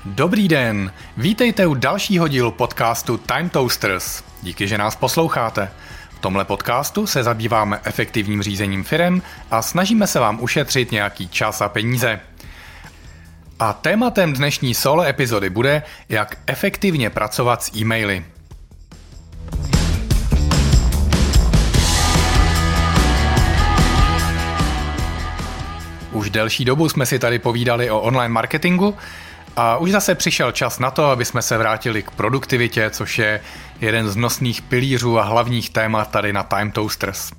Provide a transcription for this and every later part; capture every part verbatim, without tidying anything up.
Dobrý den, vítejte u dalšího dílu podcastu Time Toasters. Díky, že nás posloucháte. V tomhle podcastu se zabýváme efektivním řízením firem a snažíme se vám ušetřit nějaký čas a peníze. A tématem dnešní solo epizody bude, jak efektivně pracovat s e-maily. Už delší dobu jsme si tady povídali o online marketingu a už zase přišel čas na to, aby jsme se vrátili k produktivitě, což je jeden z nosných pilířů a hlavních témat tady na Time Toasters.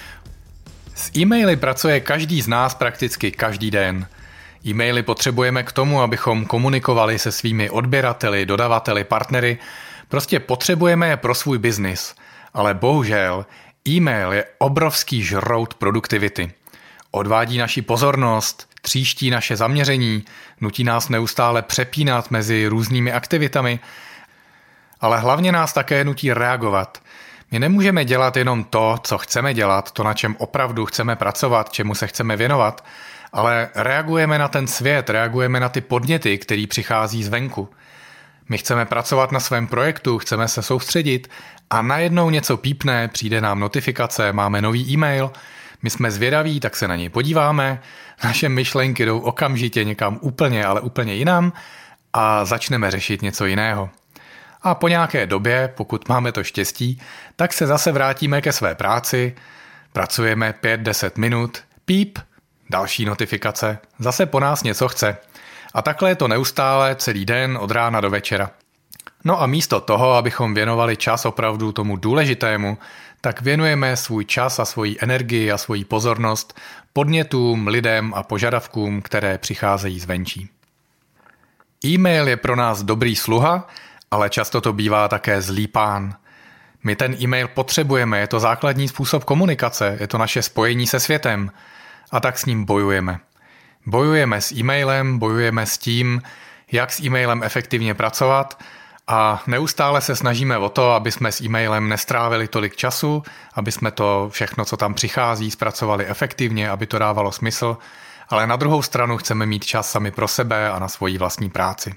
S e-maily pracuje každý z nás prakticky každý den. E-maily potřebujeme k tomu, abychom komunikovali se svými odběrateli, dodavateli, partnery. Prostě potřebujeme je pro svůj biznis. Ale bohužel, e-mail je obrovský žrout produktivity. Odvádí naši pozornost, tříští naše zaměření, nutí nás neustále přepínat mezi různými aktivitami, ale hlavně nás také nutí reagovat. My nemůžeme dělat jenom to, co chceme dělat, to, na čem opravdu chceme pracovat, čemu se chceme věnovat, ale reagujeme na ten svět, reagujeme na ty podněty, který přichází zvenku. My chceme pracovat na svém projektu, chceme se soustředit a najednou něco pípne, přijde nám notifikace, máme nový e-mail, my jsme zvědaví, tak se na něj podíváme, naše myšlenky jdou okamžitě někam úplně, ale úplně jinam a začneme řešit něco jiného. A po nějaké době, pokud máme to štěstí, tak se zase vrátíme ke své práci, pracujeme pět deset minut, píp, další notifikace, zase po nás něco chce. A takhle je to neustále celý den od rána do večera. No a místo toho, abychom věnovali čas opravdu tomu důležitému, tak věnujeme svůj čas a svoji energii a svoji pozornost podnětům, lidem a požadavkům, které přicházejí zvenčí. E-mail je pro nás dobrý sluha, ale často to bývá také zlý pán. My ten e-mail potřebujeme, je to základní způsob komunikace, je to naše spojení se světem a tak s ním bojujeme. Bojujeme s e-mailem, bojujeme s tím, jak s e-mailem efektivně pracovat a neustále se snažíme o to, aby jsme s e-mailem nestrávili tolik času, aby jsme to všechno, co tam přichází, zpracovali efektivně, aby to dávalo smysl, ale na druhou stranu chceme mít čas sami pro sebe a na svoji vlastní práci.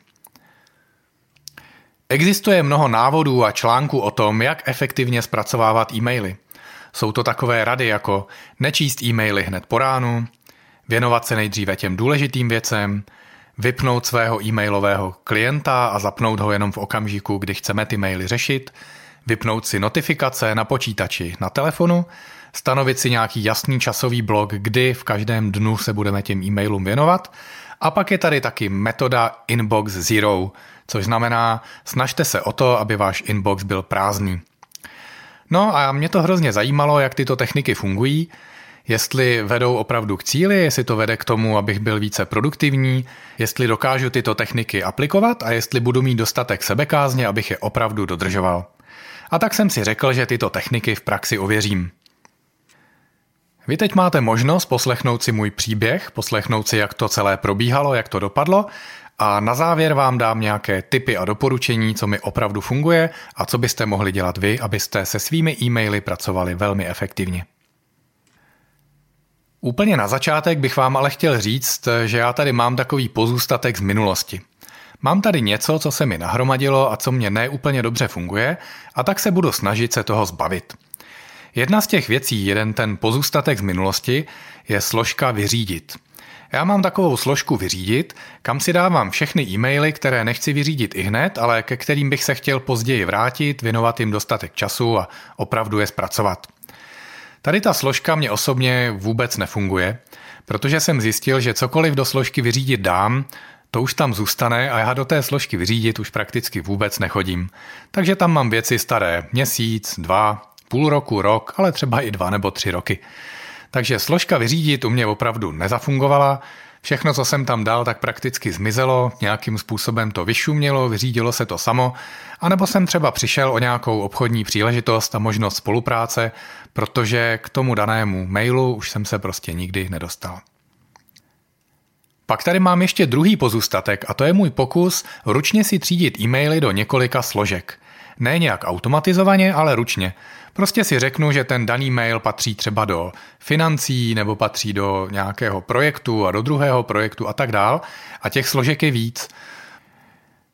Existuje mnoho návodů a článků o tom, jak efektivně zpracovávat e-maily. Jsou to takové rady jako nečíst e-maily hned po ránu, věnovat se nejdříve těm důležitým věcem, vypnout svého e-mailového klienta a zapnout ho jenom v okamžiku, kdy chceme ty maily řešit, vypnout si notifikace na počítači, na telefonu, stanovit si nějaký jasný časový blok, kdy v každém dnu se budeme těm e-mailům věnovat. A pak je tady taky metoda Inbox Zero, což znamená, snažte se o to, aby váš inbox byl prázdný. No a mě to hrozně zajímalo, jak tyto techniky fungují, jestli vedou opravdu k cíli, jestli to vede k tomu, abych byl více produktivní, jestli dokážu tyto techniky aplikovat a jestli budu mít dostatek sebekázně, abych je opravdu dodržoval. A tak jsem si řekl, že tyto techniky v praxi ověřím. Vy teď máte možnost poslechnout si můj příběh, poslechnout si, jak to celé probíhalo, jak to dopadlo a na závěr vám dám nějaké tipy a doporučení, co mi opravdu funguje a co byste mohli dělat vy, abyste se svými e-maily pracovali velmi efektivně. Úplně na začátek bych vám ale chtěl říct, že já tady mám takový pozůstatek z minulosti. Mám tady něco, co se mi nahromadilo a co mě neúplně dobře funguje a tak se budu snažit se toho zbavit. Jedna z těch věcí, jeden ten pozůstatek z minulosti, je složka vyřídit. Já mám takovou složku vyřídit, kam si dávám všechny e-maily, které nechci vyřídit ihned, ale ke kterým bych se chtěl později vrátit, věnovat jim dostatek času a opravdu je zpracovat. Tady ta složka mě osobně vůbec nefunguje, protože jsem zjistil, že cokoliv do složky vyřídit dám, to už tam zůstane a já do té složky vyřídit už prakticky vůbec nechodím. Takže tam mám věci staré měsíc, dva, půl roku, rok, ale třeba i dva nebo tři roky. Takže složka vyřídit u mě opravdu nezafungovala, všechno, co jsem tam dal, tak prakticky zmizelo, nějakým způsobem to vyšumělo, vyřídilo se to samo, anebo jsem třeba přišel o nějakou obchodní příležitost a možnost spolupráce, protože k tomu danému mailu už jsem se prostě nikdy nedostal. Pak tady mám ještě druhý pozůstatek a to je můj pokus ručně si třídit e-maily do několika složek. Ne nějak automatizovaně, ale ručně. Prostě si řeknu, že ten daný mail patří třeba do financí nebo patří do nějakého projektu a do druhého projektu a tak dál a těch složek je víc.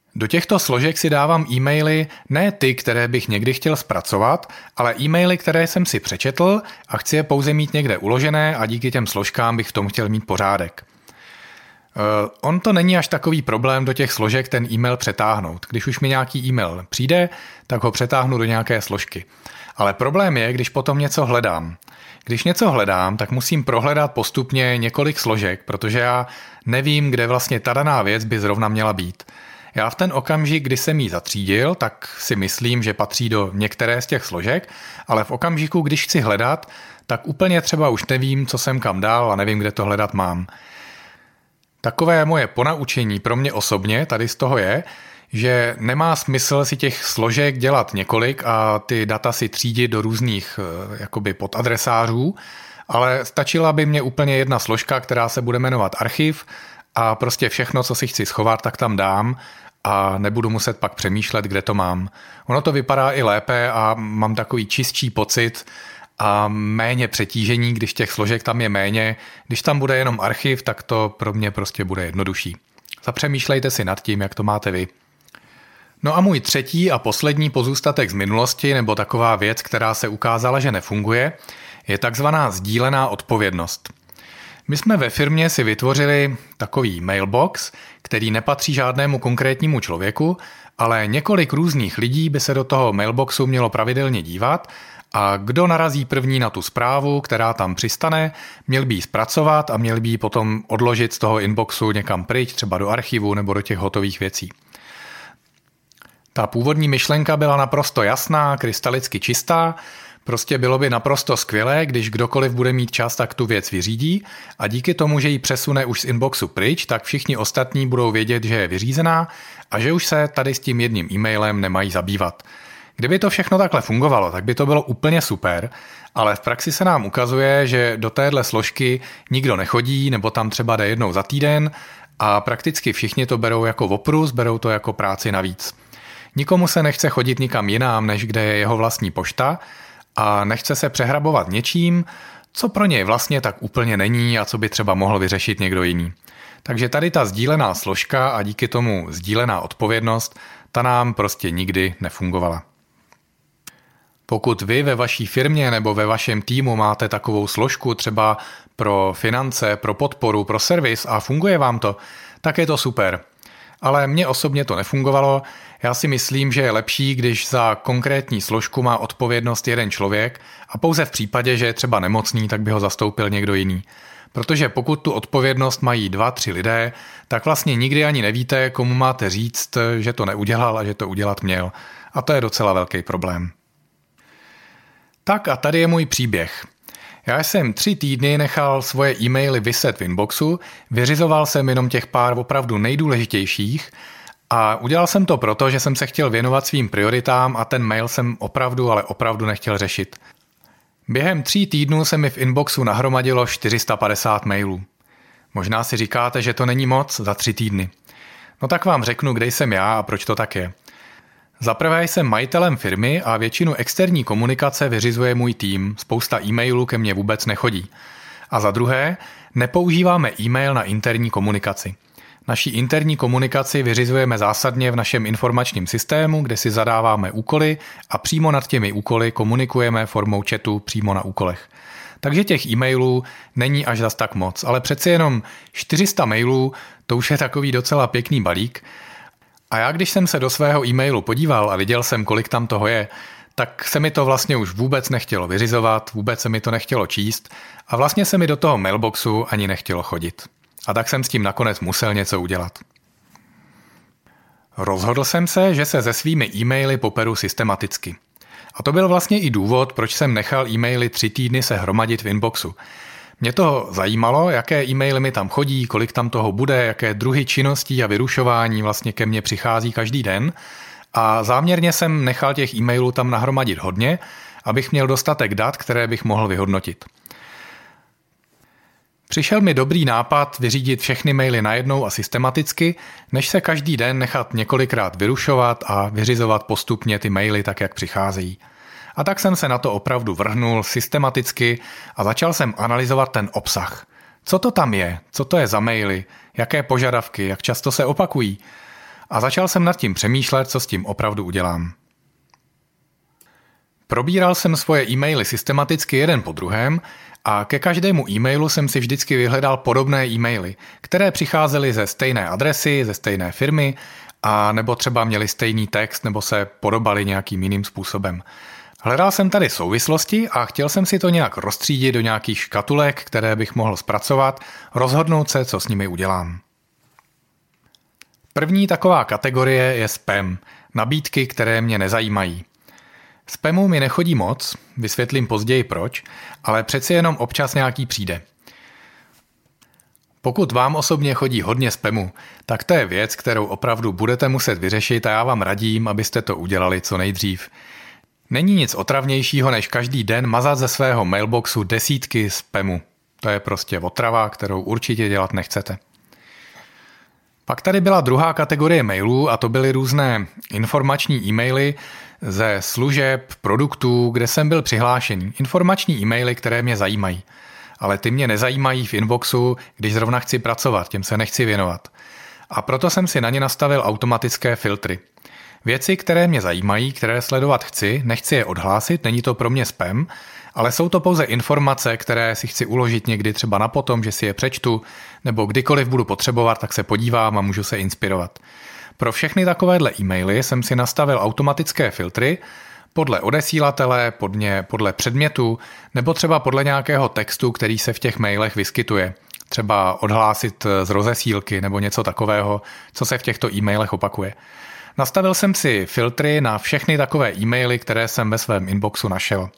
Do těchto složek si dávám e-maily ne ty, které bych někdy chtěl zpracovat, ale e-maily, které jsem si přečetl a chci je pouze mít někde uložené a díky těm složkám bych v tom chtěl mít pořádek. Uh, on to není až takový problém do těch složek ten e-mail přetáhnout. Když už mi nějaký e-mail přijde, tak ho přetáhnu do nějaké složky. Ale problém je, když potom něco hledám. Když něco hledám, tak musím prohledat postupně několik složek, protože já nevím, kde vlastně ta daná věc by zrovna měla být. Já v ten okamžik, kdy jsem ji zatřídil, tak si myslím, že patří do některé z těch složek, ale v okamžiku, když chci hledat, tak úplně třeba už nevím, co jsem kam dal a nevím, kde to hledat mám. Takové moje ponaučení pro mě osobně tady z toho je, že nemá smysl si těch složek dělat několik a ty data si třídit do různých jakoby podadresářů, ale stačila by mě úplně jedna složka, která se bude jmenovat archiv a prostě všechno, co si chci schovat, tak tam dám a nebudu muset pak přemýšlet, kde to mám. Ono to vypadá i lépe a mám takový čistší pocit a méně přetížení, když těch složek tam je méně. Když tam bude jenom archiv, tak to pro mě prostě bude jednodušší. Zapřemýšlejte si nad tím, jak to máte vy. No a můj třetí a poslední pozůstatek z minulosti, nebo taková věc, která se ukázala, že nefunguje, je takzvaná sdílená odpovědnost. My jsme ve firmě si vytvořili takový mailbox, který nepatří žádnému konkrétnímu člověku, ale několik různých lidí by se do toho mailboxu mělo pravidelně dívat a kdo narazí první na tu zprávu, která tam přistane, měl by ji zpracovat a měl by ji potom odložit z toho inboxu někam pryč, třeba do archivu nebo do těch hotových věcí. Ta původní myšlenka byla naprosto jasná, krystalicky čistá, prostě bylo by naprosto skvělé, když kdokoliv bude mít čas, tak tu věc vyřídí a díky tomu, že ji přesune už z inboxu pryč, tak všichni ostatní budou vědět, že je vyřízená a že už se tady s tím jedním e-mailem nemají zabývat. Kdyby to všechno takhle fungovalo, tak by to bylo úplně super, ale v praxi se nám ukazuje, že do téhle složky nikdo nechodí nebo tam třeba jde jednou za týden a prakticky všichni to berou jako oprus, berou to jako práci navíc. Nikomu se nechce chodit nikam jinam, než kde je jeho vlastní pošta a nechce se přehrabovat něčím, co pro něj vlastně tak úplně není a co by třeba mohl vyřešit někdo jiný. Takže tady ta sdílená složka a díky tomu sdílená odpovědnost, ta nám prostě nikdy nefungovala. Pokud vy ve vaší firmě nebo ve vašem týmu máte takovou složku třeba pro finance, pro podporu, pro servis a funguje vám to, tak je to super. Ale mně osobně to nefungovalo. Já si myslím, že je lepší, když za konkrétní složku má odpovědnost jeden člověk a pouze v případě, že je třeba nemocný, tak by ho zastoupil někdo jiný. Protože pokud tu odpovědnost mají dva, tři lidé, tak vlastně nikdy ani nevíte, komu máte říct, že to neudělal a že to udělat měl. A to je docela velký problém. Tak a tady je můj příběh. Já jsem tři týdny nechal svoje e-maily viset v inboxu, vyřizoval jsem jenom těch pár opravdu nejdůležitějších a udělal jsem to proto, že jsem se chtěl věnovat svým prioritám a ten mail jsem opravdu, ale opravdu nechtěl řešit. Během tří týdnů se mi v inboxu nahromadilo čtyři sta padesát mailů. Možná si říkáte, že to není moc za tři týdny. No tak vám řeknu, kde jsem já a proč to tak je. Za prvé jsem majitelem firmy a většinu externí komunikace vyřizuje můj tým, spousta e-mailů ke mně vůbec nechodí. A za druhé, nepoužíváme e-mail na interní komunikaci. Naší interní komunikaci vyřizujeme zásadně v našem informačním systému, kde si zadáváme úkoly a přímo nad těmi úkoly komunikujeme formou chatu přímo na úkolech. Takže těch e-mailů není až zas tak moc, ale přeci jenom čtyři sta mailů, to už je takový docela pěkný balík. A já, když jsem se do svého e-mailu podíval a viděl jsem, kolik tam toho je, tak se mi to vlastně už vůbec nechtělo vyřizovat, vůbec se mi to nechtělo číst a vlastně se mi do toho mailboxu ani nechtělo chodit. A tak jsem s tím nakonec musel něco udělat. Rozhodl jsem se, že se se svými e-maily poperu systematicky. A to byl vlastně i důvod, proč jsem nechal e-maily tři týdny se hromadit v inboxu. Mě to zajímalo, jaké e-maily mi tam chodí, kolik tam toho bude, jaké druhy činností a vyrušování vlastně ke mně přichází každý den a záměrně jsem nechal těch e-mailů tam nahromadit hodně, abych měl dostatek dat, které bych mohl vyhodnotit. Přišel mi dobrý nápad vyřídit všechny maily najednou a systematicky, než se každý den nechat několikrát vyrušovat a vyřizovat postupně ty maily tak, jak přicházejí. A tak jsem se na to opravdu vrhnul systematicky a začal jsem analyzovat ten obsah. Co to tam je? Co to je za maily? Jaké požadavky? Jak často se opakují? a začal jsem nad tím přemýšlet, co s tím opravdu udělám. Probíral jsem svoje e-maily systematicky jeden po druhém a ke každému e-mailu jsem si vždycky vyhledal podobné e-maily, které přicházely ze stejné adresy, ze stejné firmy a nebo třeba měly stejný text nebo se podobaly nějakým jiným způsobem. Hledal jsem tady souvislosti a chtěl jsem si to nějak rozstřídit do nějakých škatulek, které bych mohl zpracovat, rozhodnout se, co s nimi udělám. První taková kategorie je spam, nabídky, které mě nezajímají. Spamu mi nechodí moc, vysvětlím později proč, ale přeci jenom občas nějaký přijde. Pokud vám osobně chodí hodně spamu, tak to je věc, kterou opravdu budete muset vyřešit a já vám radím, abyste to udělali co nejdřív. Není nic otravnějšího, než každý den mazat ze svého mailboxu desítky spamu. To je prostě otrava, kterou určitě dělat nechcete. Pak tady byla druhá kategorie mailů a to byly různé informační e-maily ze služeb, produktů, kde jsem byl přihlášený. Informační e-maily, které mě zajímají. Ale ty mě nezajímají v inboxu, když zrovna chci pracovat, těm se nechci věnovat. A proto jsem si na ně nastavil automatické filtry. Věci, které mě zajímají, které sledovat chci, nechci je odhlásit, není to pro mě spam, ale jsou to pouze informace, které si chci uložit někdy třeba na potom, že si je přečtu, nebo kdykoliv budu potřebovat, tak se podívám a můžu se inspirovat. Pro všechny takovéhle e-maily jsem si nastavil automatické filtry podle odesílatele, podle, podle předmětu, nebo třeba podle nějakého textu, který se v těch mailech vyskytuje. Třeba odhlásit z rozesílky nebo něco takového, co se v těchto e-mailech opakuje. Nastavil jsem si filtry na všechny takové e-maily, které jsem ve svém inboxu našel.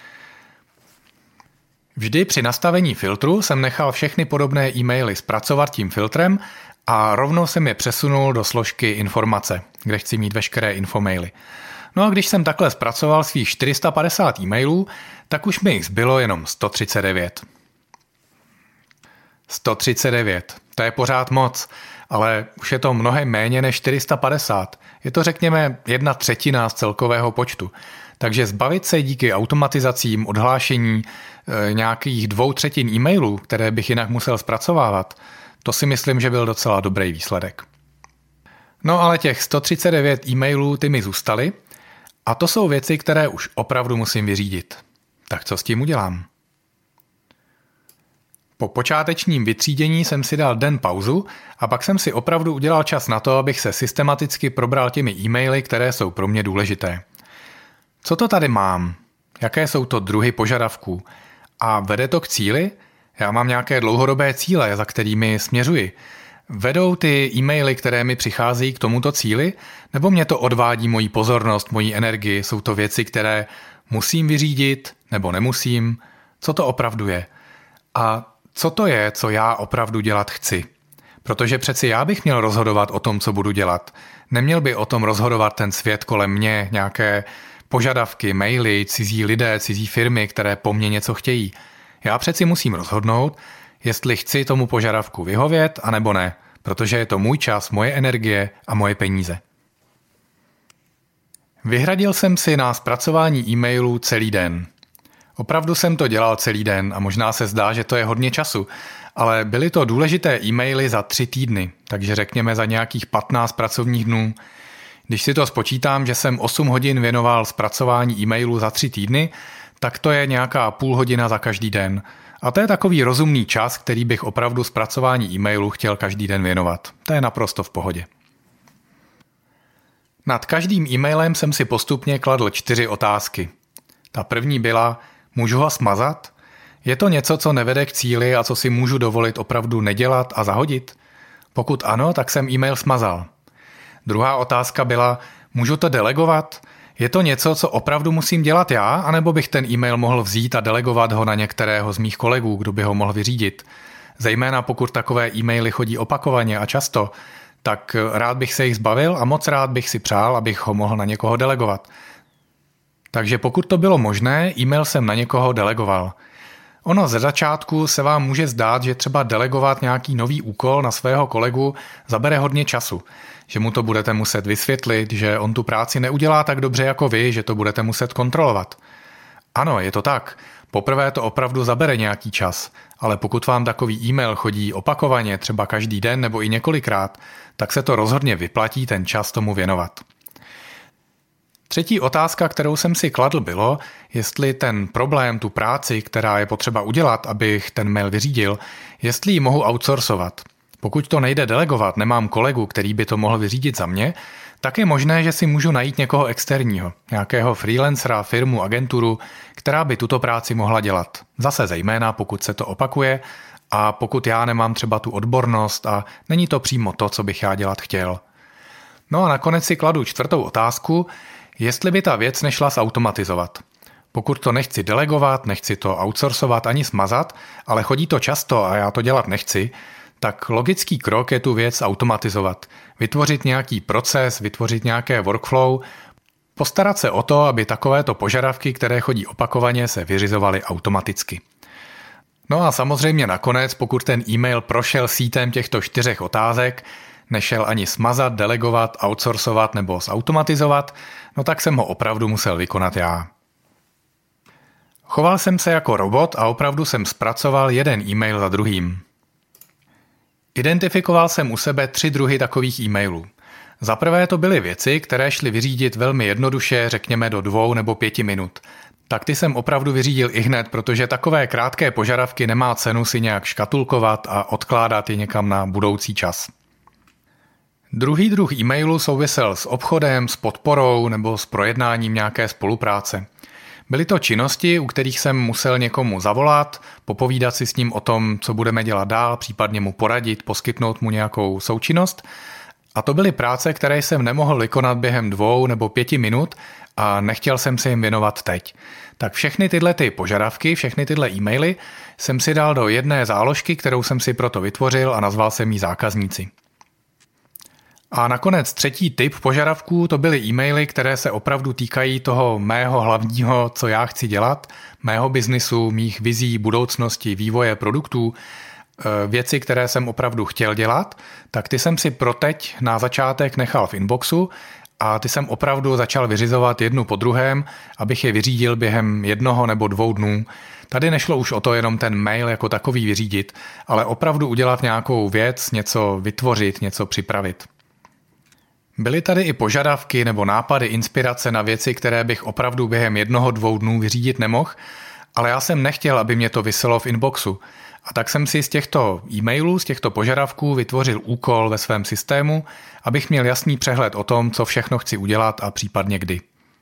Vždy při nastavení filtru jsem nechal všechny podobné e-maily zpracovat tím filtrem a rovnou jsem je přesunul do složky informace, kde chci mít veškeré infomaily. No a když jsem takhle zpracoval svých čtyři sta padesát e-mailů, tak už mi jich zbylo jenom sto třicet devět. sto třicet devět, to je pořád moc, ale už je to mnohem méně než čtyři sta padesát. Je to řekněme jedna třetina z celkového počtu. Takže zbavit se díky automatizacím, odhlášení e, nějakých dvou třetin e-mailů, které bych jinak musel zpracovávat, to si myslím, že byl docela dobrý výsledek. No ale těch sto třicet devět e-mailů ty mi zůstaly a to jsou věci, které už opravdu musím vyřídit. Tak co s tím udělám? Po počátečním vytřídění jsem si dal den pauzu a pak jsem si opravdu udělal čas na to, abych se systematicky probral těmi e-maily, které jsou pro mě důležité. Co to tady mám? Jaké jsou to druhy požadavků? A vede to k cíli? Já mám nějaké dlouhodobé cíle, za kterými směřuji. Vedou ty e-maily, které mi přicházejí k tomuto cíli? Nebo mě to odvádí moji pozornost, moji energii? Jsou to věci, které musím vyřídit nebo nemusím? Co to opravdu je? A co to je, co já opravdu dělat chci? Protože přeci já bych měl rozhodovat o tom, co budu dělat. Neměl by o tom rozhodovat ten svět kolem mě, nějaké požadavky, maily, cizí lidé, cizí firmy, které po mně něco chtějí. Já přeci musím rozhodnout, jestli chci tomu požadavku vyhovět, anebo ne, protože je to můj čas, moje energie a moje peníze. Vyhradil jsem si na zpracování e-mailů celý den. Opravdu jsem to dělal celý den a možná se zdá, že to je hodně času, ale byly to důležité e-maily za tři týdny, takže řekněme za nějakých patnáct pracovních dnů. Když si to spočítám, že jsem osm hodin věnoval zpracování e-mailů za tři týdny, tak to je nějaká půl hodina za každý den. A to je takový rozumný čas, který bych opravdu zpracování e-mailů chtěl každý den věnovat. To je naprosto v pohodě. Nad každým e-mailem jsem si postupně kladl čtyři otázky. Ta první byla, můžu ho smazat? Je to něco, co nevede k cíli a co si můžu dovolit opravdu nedělat a zahodit? Pokud ano, tak jsem e-mail smazal. Druhá otázka byla, můžu to delegovat? Je to něco, co opravdu musím dělat já, anebo bych ten e-mail mohl vzít a delegovat ho na některého z mých kolegů, kdo by ho mohl vyřídit? Zejména pokud takové e-maily chodí opakovaně a často, tak rád bych se jich zbavil a moc rád bych si přál, abych ho mohl na někoho delegovat. Takže pokud to bylo možné, e-mail jsem na někoho delegoval. Ono ze začátku se vám může zdát, že třeba delegovat nějaký nový úkol na svého kolegu zabere hodně času, že mu to budete muset vysvětlit, že on tu práci neudělá tak dobře jako vy, že to budete muset kontrolovat. Ano, je to tak. Poprvé to opravdu zabere nějaký čas, ale pokud vám takový e-mail chodí opakovaně, třeba každý den nebo i několikrát, tak se to rozhodně vyplatí ten čas tomu věnovat. Třetí otázka, kterou jsem si kladl, bylo, jestli ten problém, tu práci, která je potřeba udělat, abych ten mail vyřídil, jestli ji mohu outsourcovat. Pokud to nejde delegovat, nemám kolegu, který by to mohl vyřídit za mě, tak je možné, že si můžu najít někoho externího, nějakého freelancera, firmu, agenturu, která by tuto práci mohla dělat. Zase zejména, pokud se to opakuje a pokud já nemám třeba tu odbornost a není to přímo to, co bych já dělat chtěl. No a nakonec si kladu čtvrtou otázku, jestli by ta věc nešla zautomatizovat. Pokud to nechci delegovat, nechci to outsourcovat ani smazat, ale chodí to často a já to dělat nechci, tak logický krok je tu věc automatizovat. Vytvořit nějaký proces, vytvořit nějaké workflow, postarat se o to, aby takovéto požadavky, které chodí opakovaně, se vyřizovaly automaticky. No a samozřejmě nakonec, pokud ten e-mail prošel sítem těchto čtyřech otázek, nešel ani smazat, delegovat, outsourcovat nebo zautomatizovat, no tak jsem ho opravdu musel vykonat já. Choval jsem se jako robot a opravdu jsem zpracoval jeden e-mail za druhým. Identifikoval jsem u sebe tři druhy takových e-mailů. Za prvé to byly věci, které šly vyřídit velmi jednoduše, řekněme do dvou nebo pěti minut. Tak ty jsem opravdu vyřídil ihned, protože takové krátké požadavky nemá cenu si nějak škatulkovat a odkládat je někam na budoucí čas. Druhý druh e-mailu souvisel s obchodem, s podporou nebo s projednáním nějaké spolupráce. Byly to činnosti, u kterých jsem musel někomu zavolat, popovídat si s ním o tom, co budeme dělat dál, případně mu poradit, poskytnout mu nějakou součinnost. A to byly práce, které jsem nemohl vykonat během dvou nebo pěti minut a nechtěl jsem se jim věnovat teď. Tak všechny tyhle ty požadavky, všechny tyhle e-maily jsem si dal do jedné záložky, kterou jsem si proto vytvořil a nazval jsem ji zákazníci. A nakonec třetí typ požadavků to byly e-maily, které se opravdu týkají toho mého hlavního, co já chci dělat, mého biznisu, mých vizí, budoucnosti, vývoje produktů, věci, které jsem opravdu chtěl dělat, tak ty jsem si pro teď na začátek nechal v inboxu a ty jsem opravdu začal vyřizovat jednu po druhém, abych je vyřídil během jednoho nebo dvou dnů. Tady nešlo už o to jenom ten mail jako takový vyřídit, ale opravdu udělat nějakou věc, něco vytvořit, něco připravit. Byly tady i požadavky nebo nápady, inspirace na věci, které bych opravdu během jednoho, dvou dnů vyřídit nemohl, ale já jsem nechtěl, aby mě to viselo v inboxu. A tak jsem si z těchto e-mailů, z těchto požadavků vytvořil úkol ve svém systému, abych měl jasný přehled o tom, co všechno chci udělat a případně kdy.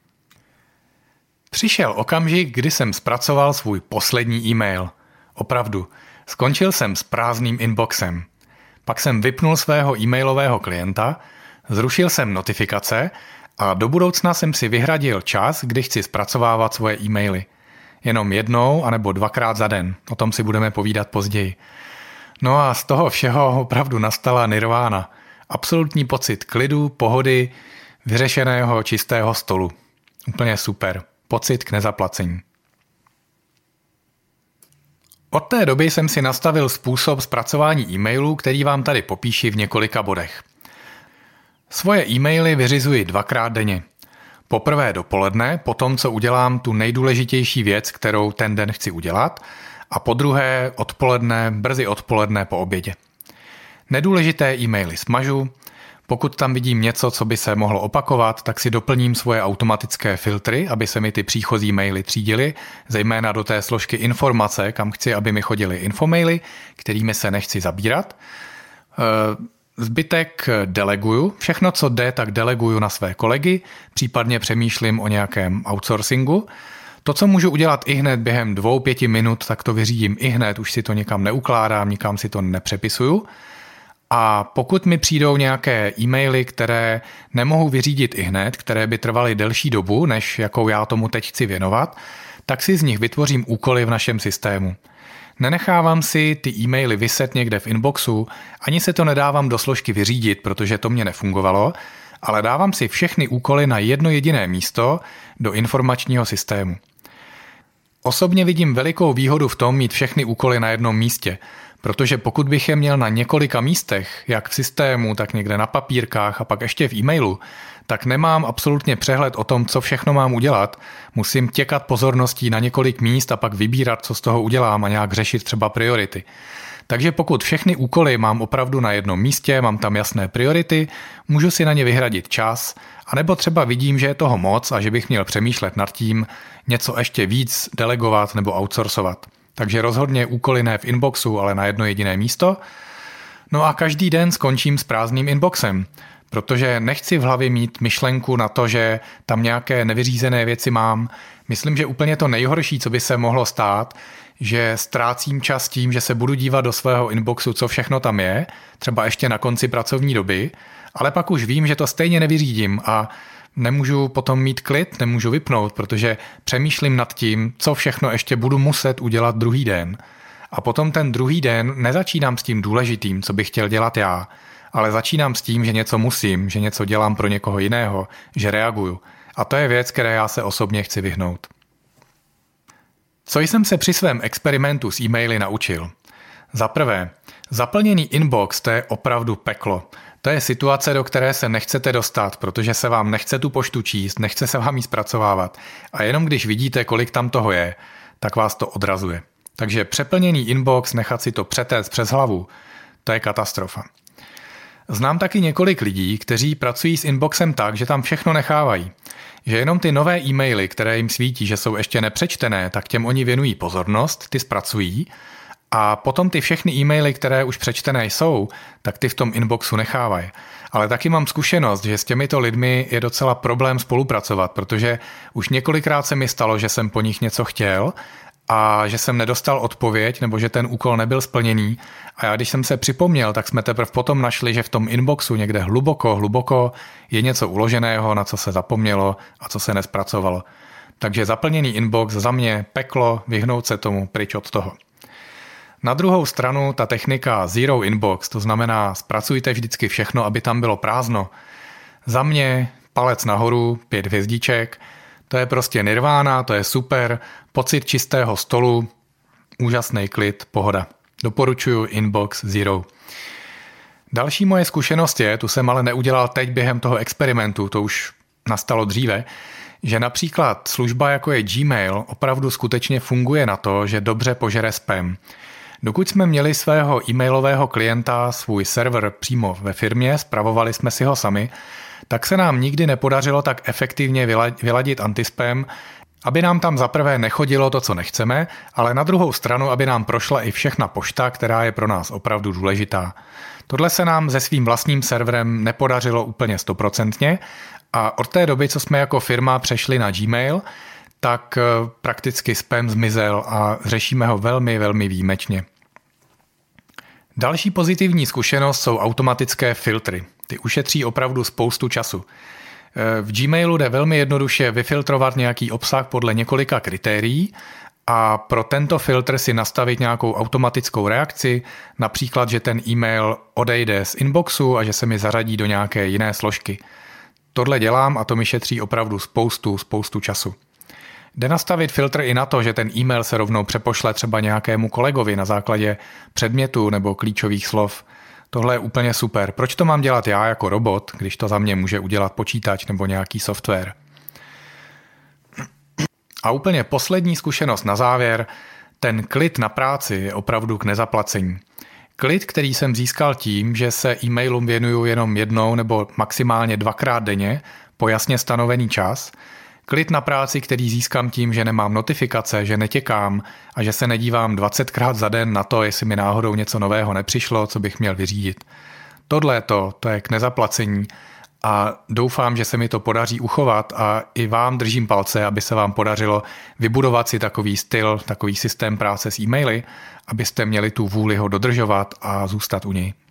Přišel okamžik, kdy jsem zpracoval svůj poslední e-mail. Opravdu, skončil jsem s prázdným inboxem. Pak jsem vypnul svého e-mailového klienta, zrušil jsem notifikace a do budoucna jsem si vyhradil čas, kdy chci zpracovávat svoje e-maily. Jenom jednou anebo dvakrát za den. O tom si budeme povídat později. No a z toho všeho opravdu nastala nirvána. Absolutní pocit klidu, pohody, vyřešeného čistého stolu. Úplně super. Pocit k nezaplacení. Od té doby jsem si nastavil způsob zpracování e-mailů, který vám tady popíši v několika bodech. Svoje e-maily vyřizuji dvakrát denně. Poprvé dopoledne, po tom, co udělám tu nejdůležitější věc, kterou ten den chci udělat, a po druhé odpoledne, brzy odpoledne po obědě. Nedůležité e-maily smažu, pokud tam vidím něco, co by se mohlo opakovat, tak si doplním svoje automatické filtry, aby se mi ty příchozí maily třídily, zejména do té složky informace, kam chci, aby mi chodily infomaily, kterými se nechci zabírat. Zbytek deleguju, všechno, co jde, tak deleguju na své kolegy, případně přemýšlím o nějakém outsourcingu. To, co můžu udělat i hned během dvou, pěti minut, tak to vyřídím i hned, už si to někam neukládám, nikam si to nepřepisuju. A pokud mi přijdou nějaké e-maily, které nemohu vyřídit i hned, které by trvaly delší dobu, než jakou já tomu teď chci věnovat, tak si z nich vytvořím úkoly v našem systému. Nenechávám si ty e-maily vyset někde v inboxu, ani se to nedávám do složky vyřídit, protože to mě nefungovalo, ale dávám si všechny úkoly na jedno jediné místo do informačního systému. Osobně vidím velikou výhodu v tom mít všechny úkoly na jednom místě, Protože pokud bych je měl na několika místech, jak v systému, tak někde na papírkách a pak ještě v e-mailu, tak nemám absolutně přehled o tom, co všechno mám udělat. Musím těkat pozorností na několik míst a pak vybírat, co z toho udělám a nějak řešit třeba priority. Takže pokud všechny úkoly mám opravdu na jednom místě, mám tam jasné priority, můžu si na ně vyhradit čas, anebo třeba vidím, že je toho moc a že bych měl přemýšlet nad tím, něco ještě víc delegovat nebo outsourcovat. Takže rozhodně úkoly ne v inboxu, ale na jedno jediné místo. No a každý den skončím s prázdným inboxem, protože nechci v hlavě mít myšlenku na to, že tam nějaké nevyřízené věci mám. Myslím, že úplně to nejhorší, co by se mohlo stát, že ztrácím čas tím, že se budu dívat do svého inboxu, co všechno tam je, třeba ještě na konci pracovní doby, ale pak už vím, že to stejně nevyřídím a nemůžu potom mít klid, nemůžu vypnout, protože přemýšlím nad tím, co všechno ještě budu muset udělat druhý den. A potom ten druhý den nezačínám s tím důležitým, co bych chtěl dělat já, ale začínám s tím, že něco musím, že něco dělám pro někoho jiného, že reaguju. A to je věc, které já se osobně chci vyhnout. Co jsem se při svém experimentu s e-maily naučil? Za prvé, zaplněný inbox, to je opravdu peklo. To je situace, do které se nechcete dostat, protože se vám nechce tu poštu číst, nechce se vám jí zpracovávat. A jenom když vidíte, kolik tam toho je, tak vás to odrazuje. Takže přeplněný inbox, nechat si to přetéct přes hlavu, to je katastrofa. Znám taky několik lidí, kteří pracují s inboxem tak, že tam všechno nechávají. Že jenom ty nové e-maily, které jim svítí, že jsou ještě nepřečtené, tak těm oni věnují pozornost, ty zpracují a potom ty všechny e-maily, které už přečtené jsou, tak ty v tom inboxu nechávají. Ale taky mám zkušenost, že s těmito lidmi je docela problém spolupracovat, protože už několikrát se mi stalo, že jsem po nich něco chtěl a že jsem nedostal odpověď nebo že ten úkol nebyl splněný a já když jsem se připomněl, tak jsme teprve potom našli, že v tom inboxu někde hluboko, hluboko je něco uloženého, na co se zapomnělo a co se nespracovalo. Takže zaplněný inbox za mě peklo, vyhnout se tomu pryč od toho. Na druhou stranu ta technika zero inbox, to znamená zpracujte vždycky všechno, aby tam bylo prázdno. Za mě palec nahoru, pět hvězdiček, to je prostě nirvána, to je super, pocit čistého stolu, úžasný klid, pohoda. Doporučuji inbox zero. Další moje zkušenost je, tu jsem ale neudělal teď během toho experimentu, to už nastalo dříve, že například služba jako je Gmail opravdu skutečně funguje na to, že dobře požere spam. Dokud jsme měli svého e-mailového klienta, svůj server přímo ve firmě, spravovali jsme si ho sami, tak se nám nikdy nepodařilo tak efektivně vyladit antispam, aby nám tam zaprvé nechodilo to, co nechceme, ale na druhou stranu, aby nám prošla i všechna pošta, která je pro nás opravdu důležitá. Tohle se nám se svým vlastním serverem nepodařilo úplně stoprocentně a od té doby, co jsme jako firma přešli na Gmail, tak prakticky spam zmizel a řešíme ho velmi, velmi výjimečně. Další pozitivní zkušenost jsou automatické filtry. Ty ušetří opravdu spoustu času. V Gmailu jde velmi jednoduše vyfiltrovat nějaký obsah podle několika kritérií a pro tento filtr si nastavit nějakou automatickou reakci, například, že ten e-mail odejde z inboxu a že se mi zařadí do nějaké jiné složky. Tohle dělám a to mi šetří opravdu spoustu, spoustu času. Jde nastavit filtr i na to, že ten e-mail se rovnou přepošle třeba nějakému kolegovi na základě předmětu nebo klíčových slov. Tohle je úplně super. Proč to mám dělat já jako robot, když to za mě může udělat počítač nebo nějaký software? A úplně poslední zkušenost na závěr. Ten klid na práci je opravdu k nezaplacení. Klid, který jsem získal tím, že se e-mailům věnuju jenom jednou nebo maximálně dvakrát denně po jasně stanovený čas. Klid na práci, který získám tím, že nemám notifikace, že netěkám a že se nedívám dvacetkrát za den na to, jestli mi náhodou něco nového nepřišlo, co bych měl vyřídit. Tohle to, to je k nezaplacení a doufám, že se mi to podaří uchovat a i vám držím palce, aby se vám podařilo vybudovat si takový styl, takový systém práce s e-maily, abyste měli tu vůli ho dodržovat a zůstat u něj.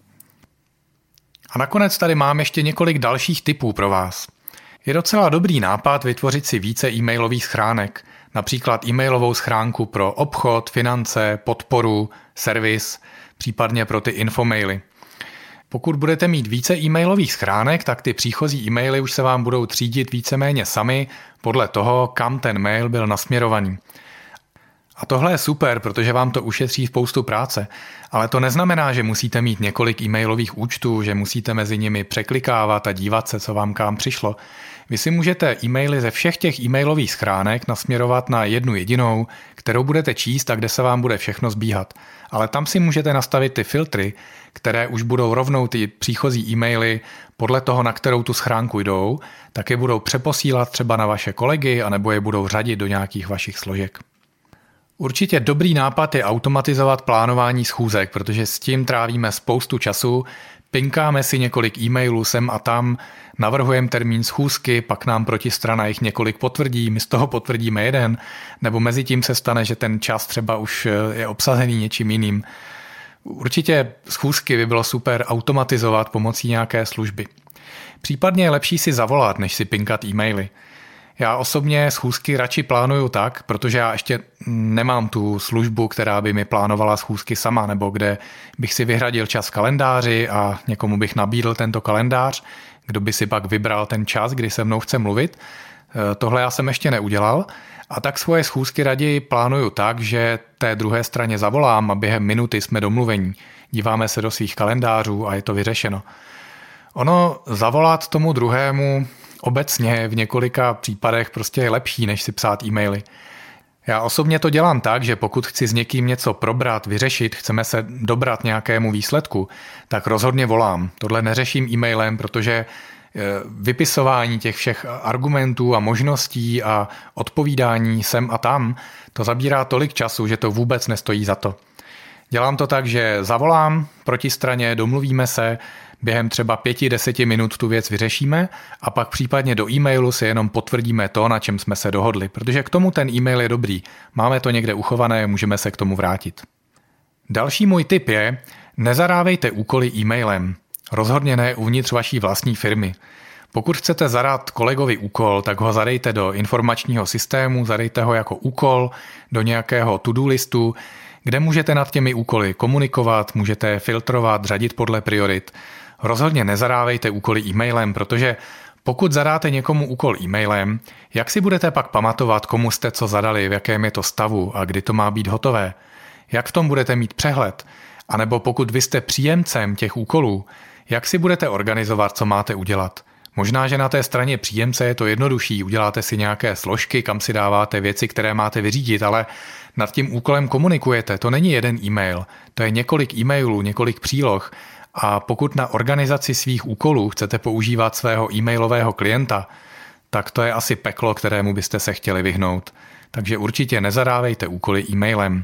A nakonec tady mám ještě několik dalších tipů pro vás. Je docela dobrý nápad vytvořit si více e-mailových schránek, například e-mailovou schránku pro obchod, finance, podporu, servis, případně pro ty infomaily. Pokud budete mít více e-mailových schránek, tak ty příchozí e-maily už se vám budou třídit víceméně sami podle toho, kam ten mail byl nasměrovaný. A tohle je super, protože vám to ušetří spoustu práce, ale to neznamená, že musíte mít několik e-mailových účtů, že musíte mezi nimi překlikávat a dívat se, co vám kam přišlo. Vy si můžete e-maily ze všech těch e-mailových schránek nasměrovat na jednu jedinou, kterou budete číst a kde se vám bude všechno zbíhat. Ale tam si můžete nastavit ty filtry, které už budou rovnou ty příchozí e-maily podle toho, na kterou tu schránku jdou, tak je budou přeposílat třeba na vaše kolegy anebo je budou řadit do nějakých vašich složek. Určitě dobrý nápad je automatizovat plánování schůzek, protože s tím trávíme spoustu času, pinkáme si několik e-mailů sem a tam, navrhujeme termín schůzky, pak nám protistrana jich několik potvrdí, my z toho potvrdíme jeden, nebo mezi tím se stane, že ten čas třeba už je obsazený něčím jiným. Určitě schůzky by bylo super automatizovat pomocí nějaké služby. Případně je lepší si zavolat, než si pinkat e-maily. Já osobně schůzky radši plánuju tak, protože já ještě nemám tu službu, která by mi plánovala schůzky sama, nebo kde bych si vyhradil čas v kalendáři a někomu bych nabídl tento kalendář, kdo by si pak vybral ten čas, kdy se mnou chce mluvit. Tohle já jsem ještě neudělal a tak svoje schůzky raději plánuju tak, že té druhé straně zavolám a během minuty jsme domluvení. Díváme se do svých kalendářů a je to vyřešeno. Ono zavolat tomu druhému obecně v několika případech prostě je lepší, než si psát e-maily. Já osobně to dělám tak, že pokud chci s někým něco probrat, vyřešit, chceme se dobrat nějakému výsledku, tak rozhodně volám. Tohle neřeším e-mailem, protože vypisování těch všech argumentů a možností a odpovídání sem a tam, to zabírá tolik času, že to vůbec nestojí za to. Dělám to tak, že zavolám protistraně, domluvíme se, během třeba pěti, deseti minut tu věc vyřešíme a pak případně do e-mailu si jenom potvrdíme to, na čem jsme se dohodli, protože k tomu ten e-mail je dobrý. Máme to někde uchované, můžeme se k tomu vrátit. Další můj tip je, nezadávejte úkoly e-mailem. Rozhodně ne uvnitř vaší vlastní firmy. Pokud chcete zadat kolegovi úkol, tak ho zadejte do informačního systému, zadejte ho jako úkol do nějakého to-do listu, kde můžete nad těmi úkoly komunikovat, můžete filtrovat, řadit podle priorit. Rozhodně nezadávejte úkoly e-mailem, protože pokud zadáte někomu úkol e-mailem, jak si budete pak pamatovat, komu jste co zadali, v jakém je to stavu a kdy to má být hotové? Jak v tom budete mít přehled? A nebo pokud vy jste příjemcem těch úkolů, jak si budete organizovat, co máte udělat? Možná, že na té straně příjemce je to jednodušší, uděláte si nějaké složky, kam si dáváte věci, které máte vyřídit, ale nad tím úkolem komunikujete. To není jeden e-mail, to je několik e-mailů, několik příloh a pokud na organizaci svých úkolů chcete používat svého e-mailového klienta, tak to je asi peklo, kterému byste se chtěli vyhnout. Takže určitě nezadávejte úkoly e-mailem.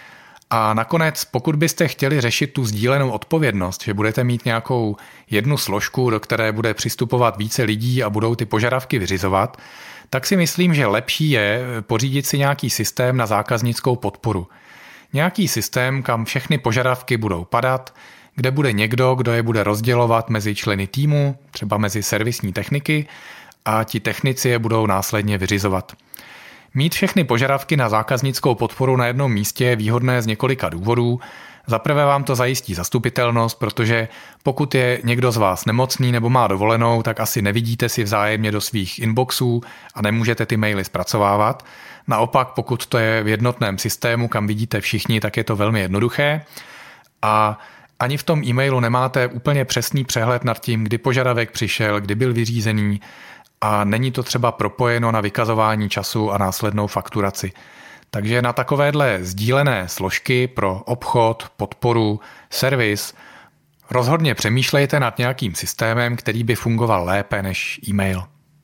A nakonec, pokud byste chtěli řešit tu sdílenou odpovědnost, že budete mít nějakou jednu složku, do které bude přistupovat více lidí a budou ty požadavky vyřizovat, tak si myslím, že lepší je pořídit si nějaký systém na zákaznickou podporu. Nějaký systém, kam všechny požadavky budou padat, kde bude někdo, kdo je bude rozdělovat mezi členy týmu, třeba mezi servisní techniky, a ti technici je budou následně vyřizovat. Mít všechny požadavky na zákaznickou podporu na jednom místě je výhodné z několika důvodů. Za prvé vám to zajistí zastupitelnost, protože pokud je někdo z vás nemocný nebo má dovolenou, tak asi nevidíte si vzájemně do svých inboxů a nemůžete ty maily zpracovávat. Naopak, pokud to je v jednotném systému, kam vidíte všichni, tak je to velmi jednoduché. A ani v tom e-mailu nemáte úplně přesný přehled nad tím, kdy požadavek přišel, kdy byl vyřízený, a není to třeba propojeno na vykazování času a následnou fakturaci. Takže na takovéhle sdílené složky pro obchod, podporu, servis rozhodně přemýšlejte nad nějakým systémem, který by fungoval lépe než e-mail.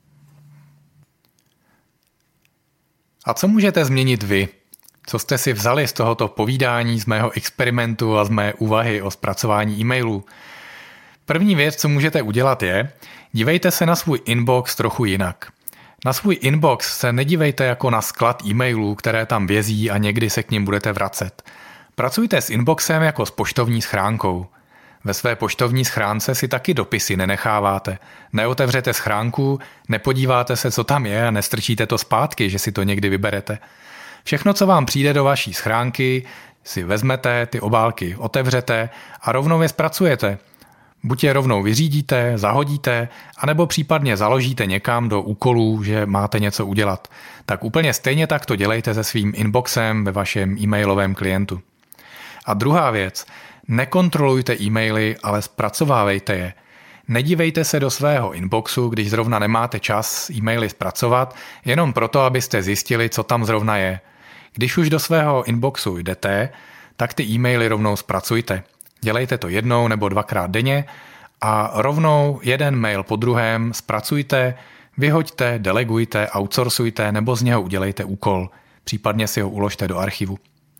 A co můžete změnit vy? Co jste si vzali z tohoto povídání, z mého experimentu a z mé úvahy o zpracování e-mailů? První věc, co můžete udělat je, dívejte se na svůj inbox trochu jinak. Na svůj inbox se nedívejte jako na sklad e-mailů, které tam vězí a někdy se k nim budete vracet. Pracujte s inboxem jako s poštovní schránkou. Ve své poštovní schránce si taky dopisy nenecháváte. Neotevřete schránku, nepodíváte se, co tam je a nestrčíte to zpátky, že si to někdy vyberete. Všechno, co vám přijde do vaší schránky, si vezmete, ty obálky otevřete a rovnou je zpracujete. Buď je rovnou vyřídíte, zahodíte, anebo případně založíte někam do úkolů, že máte něco udělat. Tak úplně stejně tak to dělejte se svým inboxem ve vašem e-mailovém klientu. A druhá věc, nekontrolujte e-maily, ale zpracovávejte je. Nedívejte se do svého inboxu, když zrovna nemáte čas e-maily zpracovat, jenom proto, abyste zjistili, co tam zrovna je. Když už do svého inboxu jdete, tak ty e-maily rovnou zpracujte. Dělejte to jednou nebo dvakrát denně a rovnou jeden mail po druhém zpracujte, vyhoďte, delegujte, outsourcujte nebo z něho udělejte úkol. Případně si ho uložte do archivu.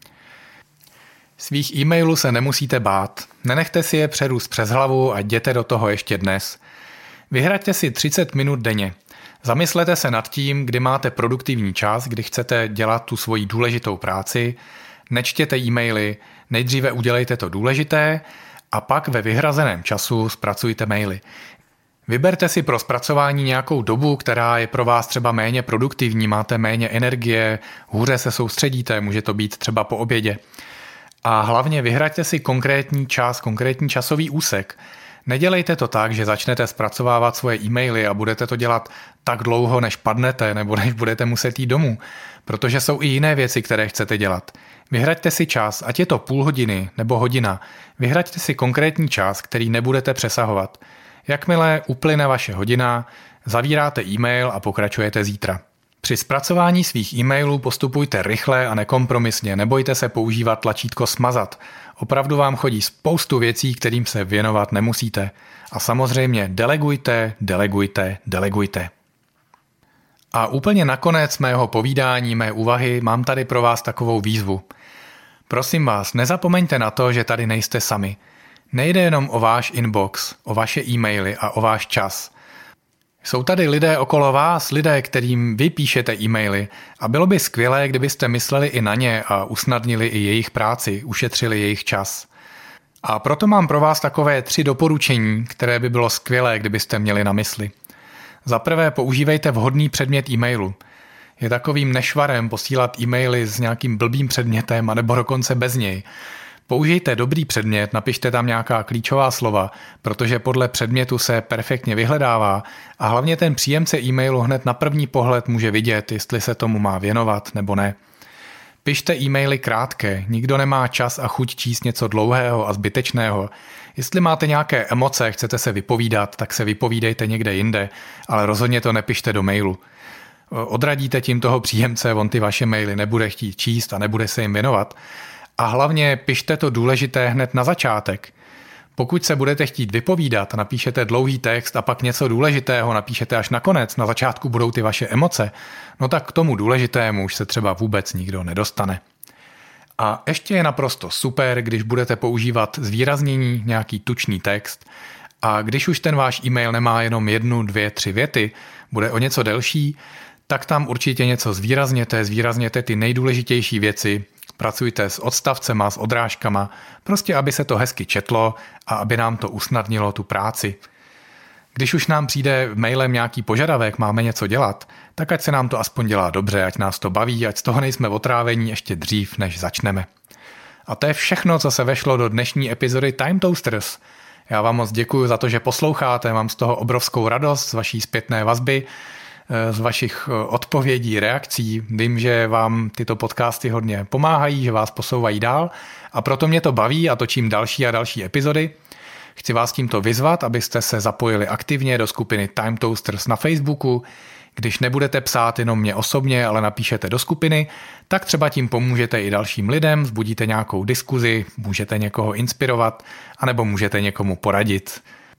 Svých e-mailů se nemusíte bát. Nenechte si je přerůst přes hlavu a jděte do toho ještě dnes. Vyhraďte si třicet minut denně. Zamyslete se nad tím, kdy máte produktivní čas, kdy chcete dělat tu svoji důležitou práci. Nečtěte e-maily, nejdříve udělejte to důležité a pak ve vyhrazeném času zpracujte maily. Vyberte si pro zpracování nějakou dobu, která je pro vás třeba méně produktivní, máte méně energie, hůře se soustředíte, může to být třeba po obědě. A hlavně vyhraďte si konkrétní čas, konkrétní časový úsek. Nedělejte to tak, že začnete zpracovávat svoje e-maily a budete to dělat tak dlouho, než padnete nebo než budete muset jít domů, protože jsou i jiné věci, které chcete dělat. Vyhraďte si čas, ať je to půl hodiny nebo hodina. Vyhraďte si konkrétní čas, který nebudete přesahovat. Jakmile uplyne vaše hodina, zavíráte e-mail a pokračujete zítra. Při zpracování svých e-mailů postupujte rychle a nekompromisně, nebojte se používat tlačítko smazat. Opravdu vám chodí spoustu věcí, kterým se věnovat nemusíte. A samozřejmě delegujte, delegujte, delegujte. A úplně nakonec mého povídání, mé úvahy, mám tady pro vás takovou výzvu. Prosím vás, nezapomeňte na to, že tady nejste sami. Nejde jenom o váš inbox, o vaše e-maily a o váš čas. Jsou tady lidé okolo vás, lidé, kterým vy píšete e-maily a bylo by skvělé, kdybyste mysleli i na ně a usnadnili i jejich práci, ušetřili jejich čas. A proto mám pro vás takové tři doporučení, které by bylo skvělé, kdybyste měli na mysli. Za prvé používejte vhodný předmět e-mailu. Je takovým nešvarem posílat e-maily s nějakým blbým předmětem anebo dokonce bez něj. Použijte dobrý předmět, napište tam nějaká klíčová slova, protože podle předmětu se perfektně vyhledává a hlavně ten příjemce e-mailu hned na první pohled může vidět, jestli se tomu má věnovat nebo ne. Pište e-maily krátké, nikdo nemá čas a chuť číst něco dlouhého a zbytečného. Jestli máte nějaké emoce, chcete se vypovídat, tak se vypovídejte někde jinde, ale rozhodně to nepište do mailu. Odradíte tím toho příjemce, on ty vaše maily nebude chtít číst a nebude se jim věnovat. A hlavně pište to důležité hned na začátek. Pokud se budete chtít vypovídat, napíšete dlouhý text a pak něco důležitého napíšete až nakonec, na začátku budou ty vaše emoce, no tak k tomu důležitému už se třeba vůbec nikdo nedostane. A ještě je naprosto super, když budete používat zvýraznění, nějaký tučný text a když už ten váš e-mail nemá jenom jednu, dvě, tři věty, bude o něco delší, tak tam určitě něco zvýrazněte, zvýrazněte ty nejdůležitější věci, pracujte s odstavcema, s odrážkama, prostě aby se to hezky četlo a aby nám to usnadnilo tu práci. Když už nám přijde mailem nějaký požadavek, máme něco dělat, tak ať se nám to aspoň dělá dobře, ať nás to baví, ať z toho nejsme otrávení ještě dřív, než začneme. A to je všechno, co se vešlo do dnešní epizody Time Toasters. Já vám moc děkuji za to, že posloucháte, mám z toho obrovskou radost z vaší zpětné vazby, z vašich odpovědí, reakcí. Vím, že vám tyto podcasty hodně pomáhají, že vás posouvají dál a proto mě to baví a točím další a další epizody. Chci vás tímto vyzvat, abyste se zapojili aktivně do skupiny Time Toasters na Facebooku. Když nebudete psát jenom mě osobně, ale napíšete do skupiny, tak třeba tím pomůžete i dalším lidem, vzbudíte nějakou diskuzi, můžete někoho inspirovat, anebo můžete někomu poradit.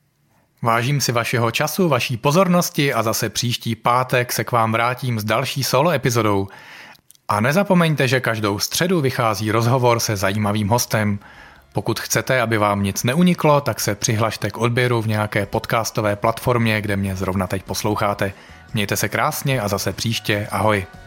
Vážím si vašeho času, vaší pozornosti a zase příští pátek se k vám vrátím s další solo epizodou. A nezapomeňte, že každou středu vychází rozhovor se zajímavým hostem. Pokud chcete, aby vám nic neuniklo, tak se přihlašte k odběru v nějaké podcastové platformě, kde mě zrovna teď posloucháte. Mějte se krásně a zase příště. Ahoj.